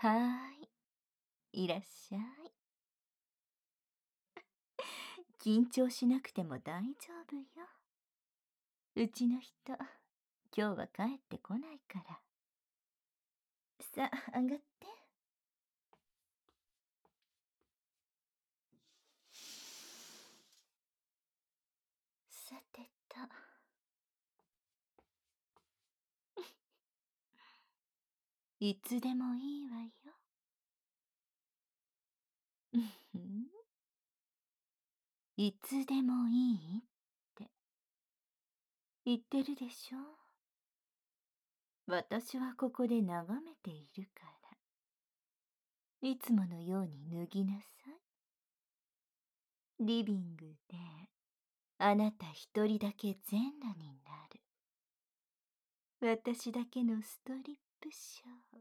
はーい、いらっしゃい。緊張しなくても大丈夫よ。うちの人、今日は帰ってこないから。さあ、上がって。さてと。いつでもいいわよ。うんふん。いつでもいいって言ってるでしょ。私はここで眺めているから。いつものように脱ぎなさい。リビングであなた一人だけ全裸になる。私だけのストリップショー。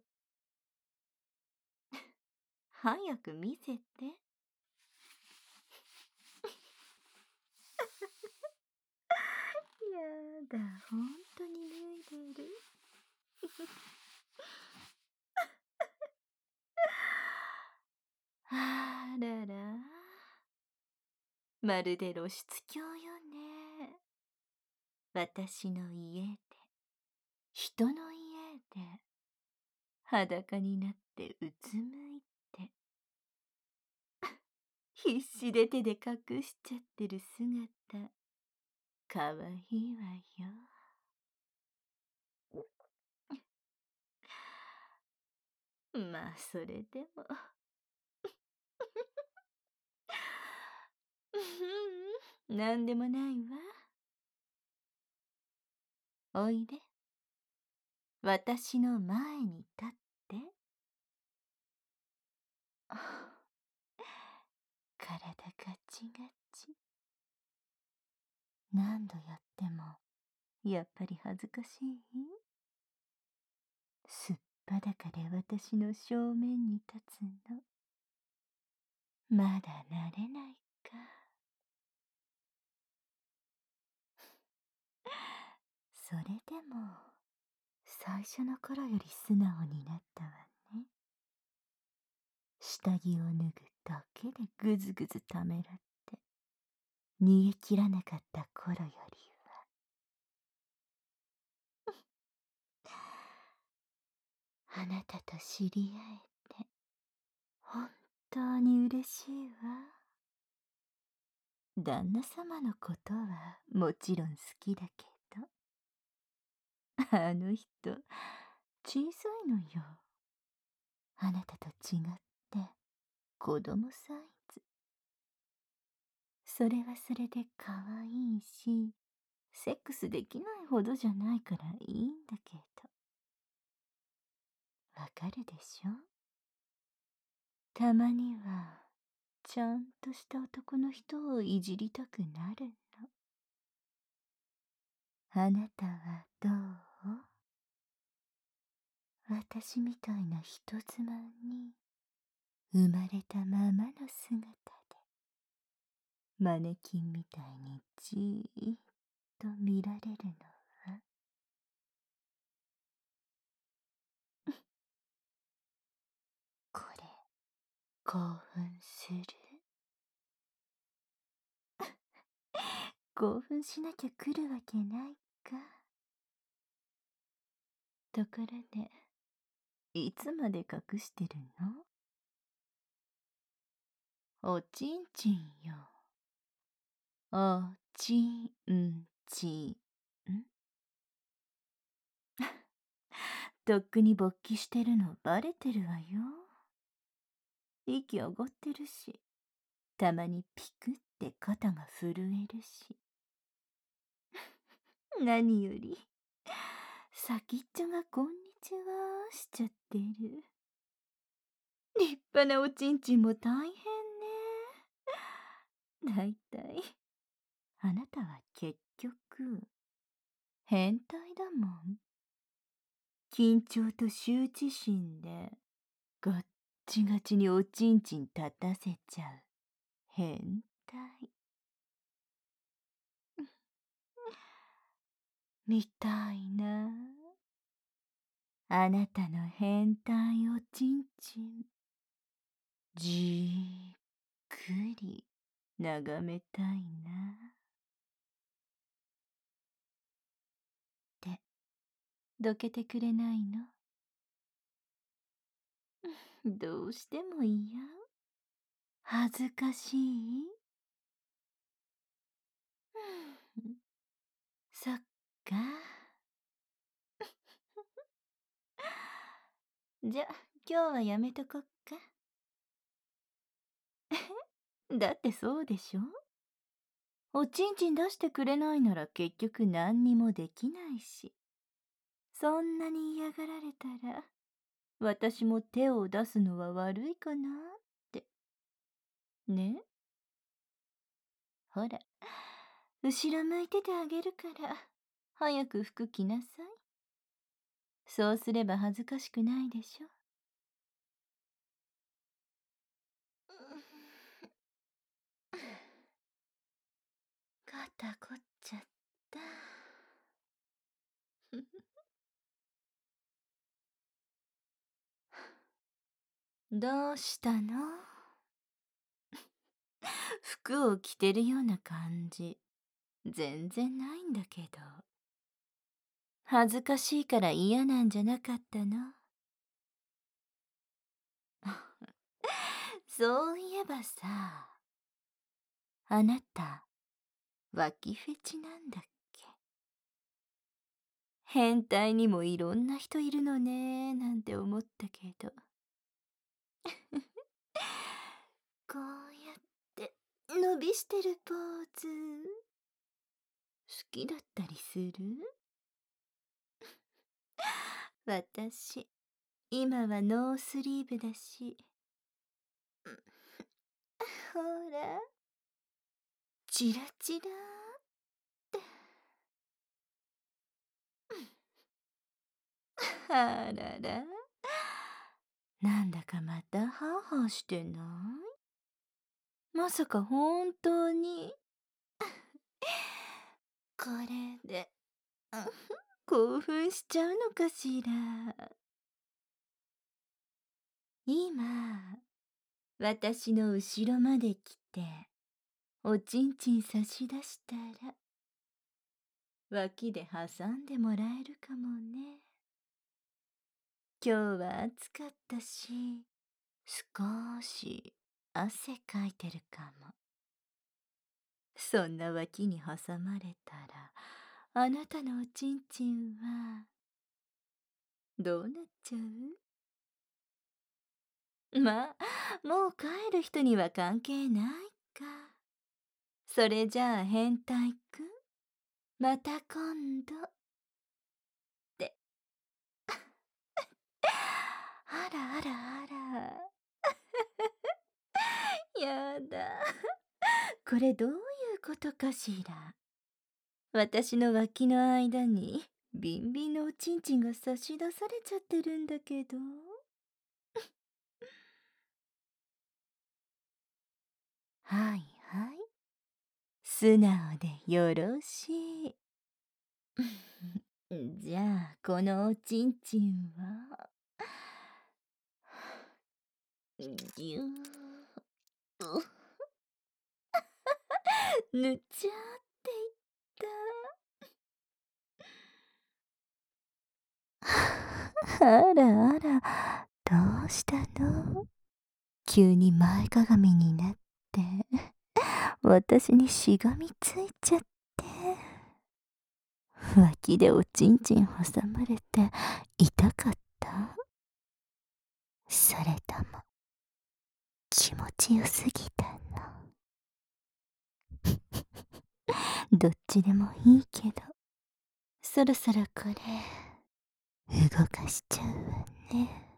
早く見せて。やだ、ほんとに脱いでる。あらら。まるで露出狂よね。私の家で、人の家で、裸になってうつむいて、必死で手で隠しちゃってる姿、かわいいわよ。まあ、それでも。なんでもないわ。おいで。私の前に立って。体ガチガチ。何度やっても、やっぱり恥ずかしい？すっぱだかで私の正面に立つの。まだ慣れないか。それでも、最初の頃より素直になったわね。下着を脱ぐだけでぐずぐずためらって、逃げ切らなかった頃よりは。あなたと知り合えて、本当に嬉しいわ。旦那様のことはもちろん好きだけど、あの人、小さいのよ。あなたと違って、子供サイズ。それはそれで可愛いし、セックスできないほどじゃないからいいんだけど。わかるでしょ？たまには、ちゃんとした男の人をいじりたくなるの。あなたはどう？私みたいな人妻に生まれたままの姿で、マネキンみたいにじーっと見られるのは。これ、興奮する？興奮しなきゃ来るわけないか。ところで、いつまで隠してるの？おちんちんよ。おちんちん。とっくに勃起してるのバレてるわよ。息上がってるし、たまにピクって肩が震えるし。何より、先っちょがこんにちはしちゃってる。立派なおちんちんも大変ね。だいたい、あなたは結局、変態だもん。緊張と羞恥心で、ガッチガチにおちんちん立たせちゃう。変態。みたいな。 あなたの変態おちんちん、じっくり眺めたいな。ってどけてくれないの？どうしても嫌？恥ずかしい？そっか。じゃ、今日はやめとこっか。だってそうでしょ？おちんちん出してくれないなら結局何にもできないし。そんなに嫌がられたら、私も手を出すのは悪いかなって。ね？ほら、後ろ向いててあげるから、早く服着なさい。そうすれば恥ずかしくないでしょ。肩凝っちゃった。どうしたの？服を着てるような感じ、全然ないんだけど。恥ずかしいから嫌なんじゃなかったの？そういえばさ、あなた、脇フェチなんだっけ？変態にもいろんな人いるのねなんて思ったけど。こうやって伸びしてるポーズ、好きだったりする？私、今はノースリーブだし。ほら、チラチラって。あらら。なんだかまたハーハーしてない？まさか本当にこれで、興奮しちゃうのかしら。今、私の後ろまで来て、おちんちん差し出したら、脇で挟んでもらえるかもね。今日は暑かったし、少し汗かいてるかも。そんな脇に挟まれたら、あなたのおちんちんは、どうなっちゃう？まあ、もう帰る人には関係ないか。それじゃあ変態くん、また今度。って。あらあらあら。やだ。これどういうことかしら。私の脇の間にビンビンのおちんちんが差し出されちゃってるんだけど。はいはい。素直でよろしい。じゃあ、このおちんちんは、ぎゅー、ぬちゃっていった。あらあら、どうしたの？急に前かがみになって、私にしがみついちゃって。脇でおちんちん挟まれて痛かった？それとも気持ちよすぎたの？どっちでもいいけど、そろそろこれ動かしちゃうわね。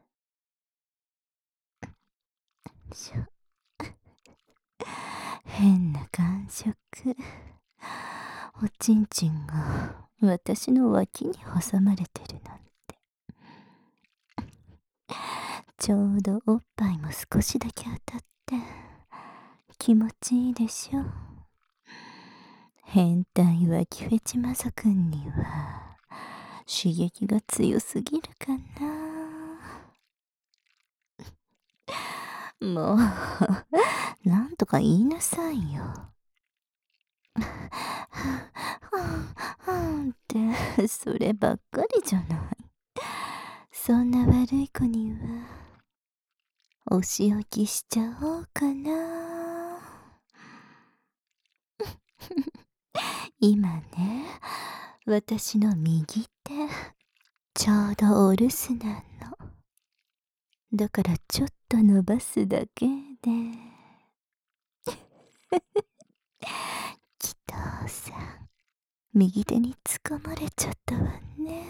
しょ。変な感触。おちんちんが私の脇に挟まれてるなんて。ちょうどおっぱいも少しだけ当たって気持ちいいでしょ。変態脇フェチマゾくんには刺激が強すぎるかな。もう、なんとか言いなさいよ。って、そればっかりじゃない。そんな悪い子には、お仕置きしちゃおうかな。今ね、私の右手、ちょうどお留守なの。だからちょっと伸ばすだけで。きっとさ、右手に掴まれちゃったわね。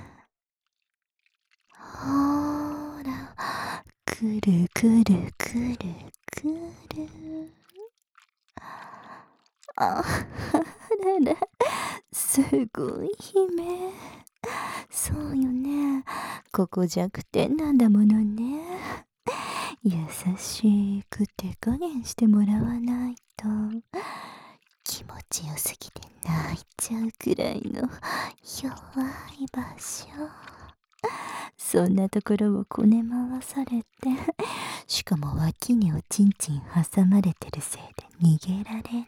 ほーら、くるくるくるくる。あらら、すごい姫。そうよね。ここ弱点なんだものね。優しく手加減してもらわないと気持ちよすぎて泣いちゃうくらいの弱い場所。そんなところをこね回されて、しかも脇におちんちん挟まれてるせいで逃げられない。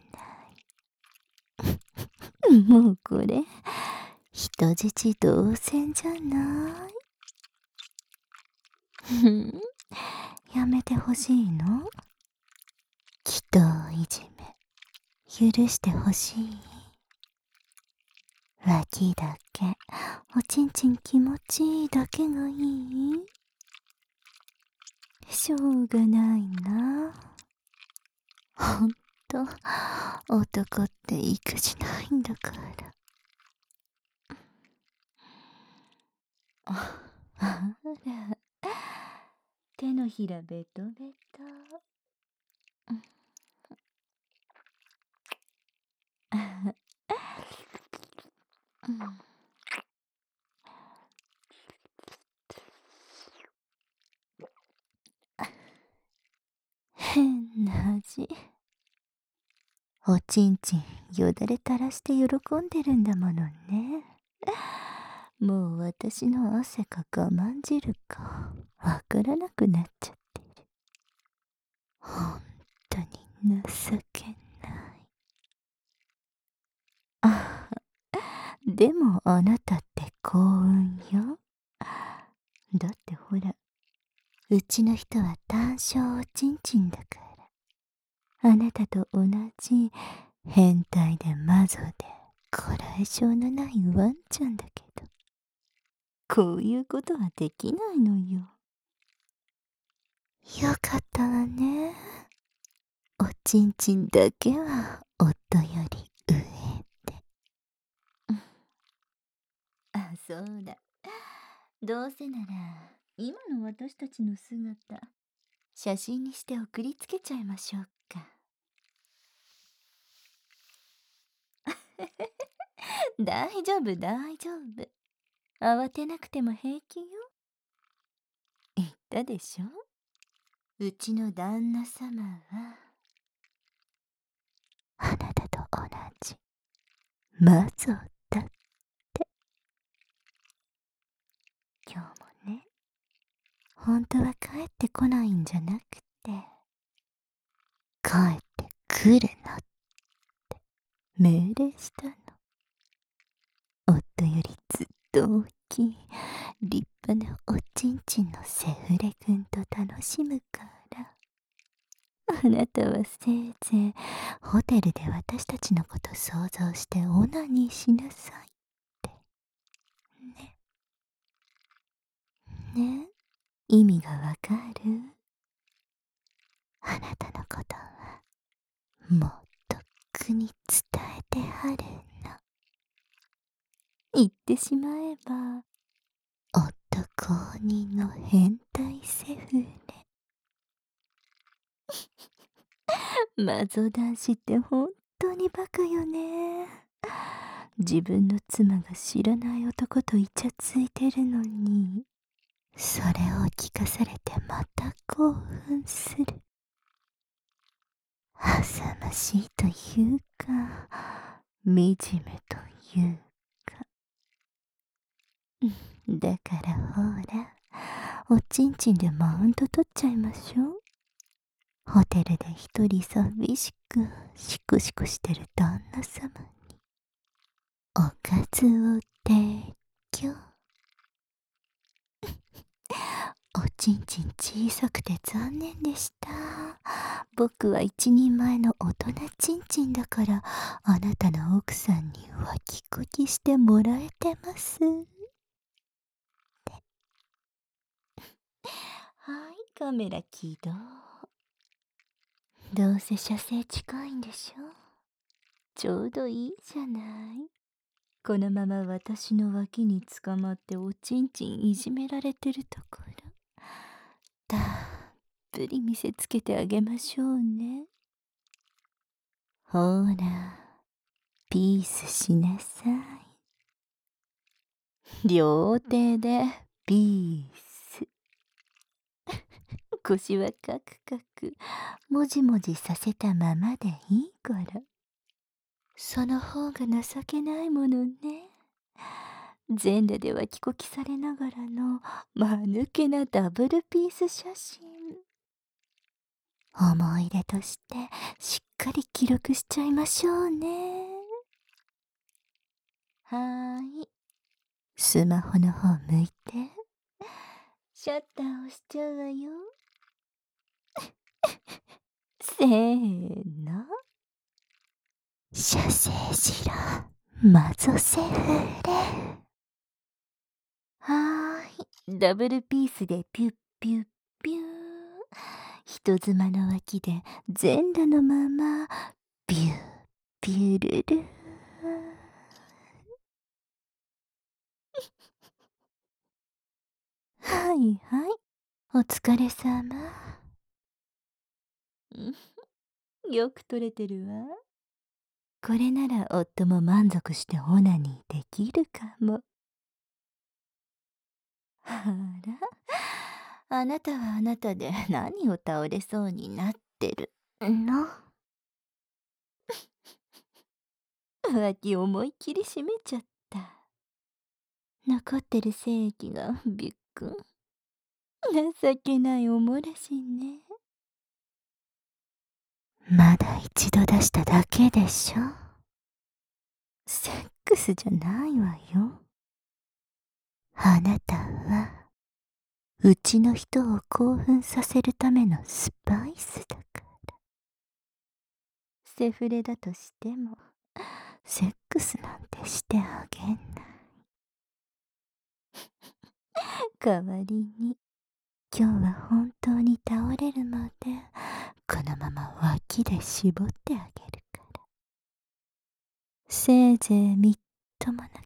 もうこれ人質同然じゃない。やめてほしいの？人いじめ許してほしい。脇だけおちんちん気持ちいいだけがいい？しょうがないな。ほんと男って育児ないんだから。あら、手のひらベトベト。変な味。おちんちんよだれ垂らして喜んでるんだものね。もう私の汗か我慢汁かわからなくなっちゃってる。ほんとに情けない。あ、でもあなたって幸運よ。だってほら、うちの人は単勝おちんちんだから。あなたと同じ変態でマゾでこらえ性のないワンちゃんだけど、こういうことはできないのよ。よかったわね。おちんちんだけは夫より上で。あ、そうだ。どうせなら今の私たちの姿写真にして送りつけちゃいましょうか。大丈夫大丈夫。慌てなくても平気よ。言ったでしょ、うちの旦那様はあなたと同じ魔女だって。今日もね、本当は帰ってこないんじゃなくて、帰ってくるのって命令したの。夫よりずっと大きい立派なおちんちんのセフレ君と楽しむから。あなたはせいぜいホテルで私たちのこと想像してオナニーしなさいってね。ね、意味がわかる？あなたのことはもっとっくに伝えてはるの。言ってしまえば夫公認の変態セフレ。マゾ男子って本当にバカよね。自分の妻が知らない男とイチャついてるのに、それを聞かされてまた興奮する。浅ましいというか、惨めというか。 だからほら、おちんちんでマウント取っちゃいましょう。ホテルで一人寂しくシクシクしてる旦那様におかずを提供。おちんちん小さくて残念でした。僕は一人前の大人ちんちんだから、あなたの奥さんにわきこきしてもらえてます。はい、カメラ起動。どうせ射精近いんでしょ。ちょうどいいじゃない。このまま私の脇に捕まっておちんちんいじめられてるところ、たっぷり見せつけてあげましょうね。ほら、ピースしなさい。両手でピース。腰はカクカク、もじもじさせたままでいいから。その方が情けないものね。全裸ではきこきされながらの間抜けなダブルピース写真。思い出としてしっかり記録しちゃいましょうね。はーい。スマホの方向いて。シャッター押しちゃうわよ。せーの。射精しろ、マゾセフレ。はーい。ダブルピースでピュッピュッピュー。人妻の脇で全裸のままピュッピュルル。はいはい。お疲れ様。よく撮れてるわ。これなら夫も満足してオナニーできるかも。あら、あなたはあなたで何を倒れそうになってるの。脇思いっきり締めちゃった。残ってる精液がびっくん。情けないおもらしね。まだ一度出しただけでしょ。セックスじゃないわよ。あなたはうちの人を興奮させるためのスパイスだから。セフレだとしてもセックスなんてしてあげない。代わりに今日は本当に倒れるまでこのまま脇で絞ってあげるから。せいぜいみっともな